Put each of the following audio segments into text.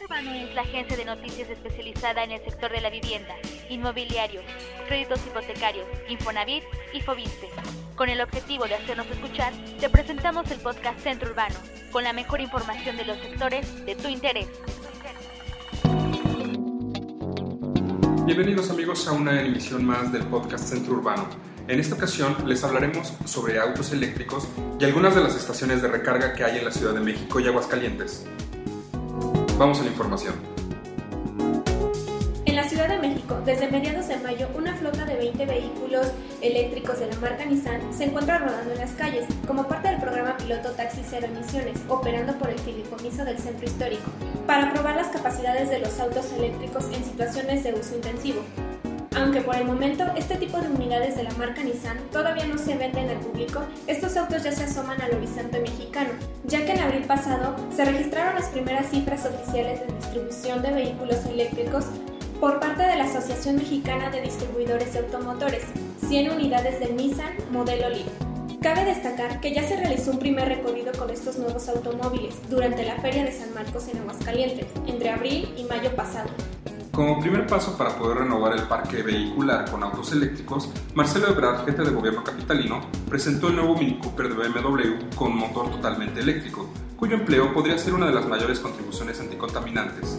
Urbano es la agencia de noticias especializada en el sector de la vivienda, inmobiliarios, créditos hipotecarios, Infonavit y Foviste. Con el objetivo de hacernos escuchar, te presentamos el podcast Centro Urbano, con la mejor información de los sectores de tu interés. Bienvenidos amigos a una emisión más del podcast Centro Urbano. En esta ocasión les hablaremos sobre autos eléctricos y algunas de las estaciones de recarga que hay en la Ciudad de México y Aguascalientes. Vamos a la información. En la Ciudad de México, desde mediados de mayo, una flota de 20 vehículos eléctricos de la marca Nissan se encuentra rodando en las calles, como parte del programa piloto Taxi Cero Emisiones, operando por el fideicomiso del Centro Histórico, para probar las capacidades de los autos eléctricos en situaciones de uso intensivo. Aunque por el momento este tipo de unidades de la marca Nissan todavía no se venden al público, estos autos ya se asoman al horizonte mexicano, ya que en abril pasado se registraron las primeras cifras oficiales de distribución de vehículos eléctricos por parte de la Asociación Mexicana de Distribuidores de Automotores, 100 unidades de Nissan modelo Leaf. Cabe destacar que ya se realizó un primer recorrido con estos nuevos automóviles durante la Feria de San Marcos en Aguascalientes, entre abril y mayo pasado. Como primer paso para poder renovar el parque vehicular con autos eléctricos, Marcelo Ebrard, jefe de gobierno capitalino, presentó el nuevo Mini Cooper de BMW con motor totalmente eléctrico, cuyo empleo podría ser una de las mayores contribuciones anticontaminantes.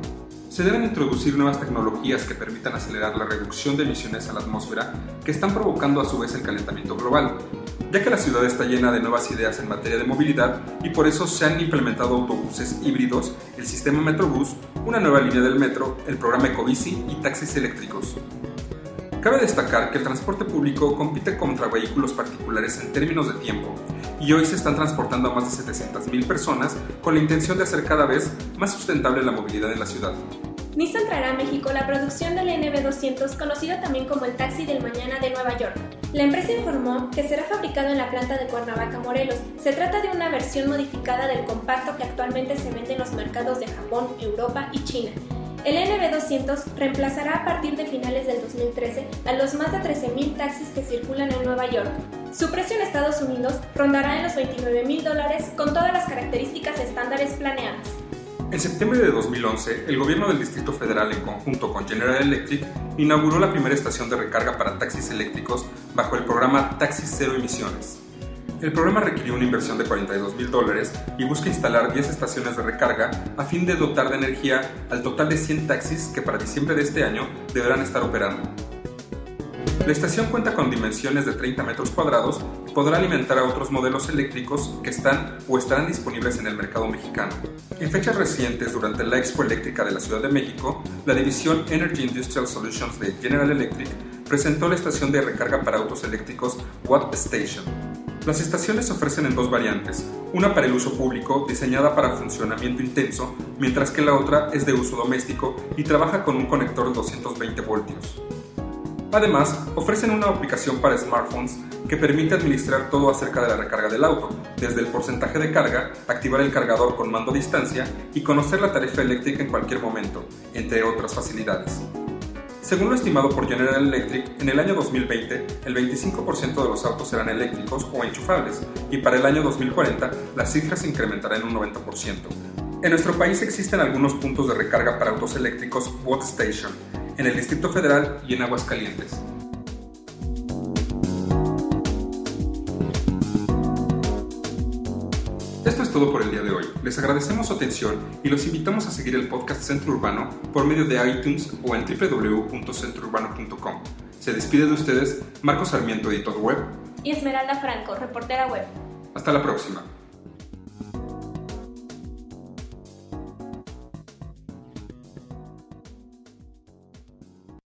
Se deben introducir nuevas tecnologías que permitan acelerar la reducción de emisiones a la atmósfera que están provocando a su vez el calentamiento global, ya que la ciudad está llena de nuevas ideas en materia de movilidad y por eso se han implementado autobuses híbridos, el sistema Metrobús, una nueva línea del metro, el programa Ecobici y taxis eléctricos. Cabe destacar que el transporte público compite contra vehículos particulares en términos de tiempo y hoy se están transportando a más de 700,000 personas con la intención de hacer cada vez más sustentable la movilidad en la ciudad. Nissan traerá a México la producción del NB200, conocido también como el taxi del mañana de Nueva York. La empresa informó que será fabricado en la planta de Cuernavaca, Morelos. Se trata de una versión modificada del compacto que actualmente se vende en los mercados de Japón, Europa y China. El NB200 reemplazará a partir de finales del 2013 a los más de 13,000 taxis que circulan en Nueva York. Su precio en Estados Unidos rondará en los $29,000 con todas las características estándares planeadas. En septiembre de 2011, el gobierno del Distrito Federal, en conjunto con General Electric, inauguró la primera estación de recarga para taxis eléctricos bajo el programa Taxi Cero Emisiones. El programa requirió una inversión de $42,000 y busca instalar 10 estaciones de recarga a fin de dotar de energía al total de 100 taxis que para diciembre de este año deberán estar operando. La estación cuenta con dimensiones de 30 metros cuadrados y podrá alimentar a otros modelos eléctricos que están o estarán disponibles en el mercado mexicano. En fechas recientes, durante la Expo Eléctrica de la Ciudad de México, la división Energy Industrial Solutions de General Electric presentó la estación de recarga para autos eléctricos Watt Station. Las estaciones se ofrecen en dos variantes, una para el uso público diseñada para funcionamiento intenso, mientras que la otra es de uso doméstico y trabaja con un conector de 220 voltios. Además, ofrecen una aplicación para smartphones que permite administrar todo acerca de la recarga del auto, desde el porcentaje de carga, activar el cargador con mando a distancia y conocer la tarifa eléctrica en cualquier momento, entre otras facilidades. Según lo estimado por General Electric, en el año 2020, el 25% de los autos serán eléctricos o enchufables, y para el año 2040, la cifra se incrementará en un 90%. En nuestro país existen algunos puntos de recarga para autos eléctricos Watt Station, en el Distrito Federal y en Aguascalientes. Esto es todo por el día de hoy. Les agradecemos su atención y los invitamos a seguir el podcast Centro Urbano por medio de iTunes o en www.centrourbano.com. Se despide de ustedes Marcos Sarmiento, editor web, y Esmeralda Franco, reportera web. Hasta la próxima.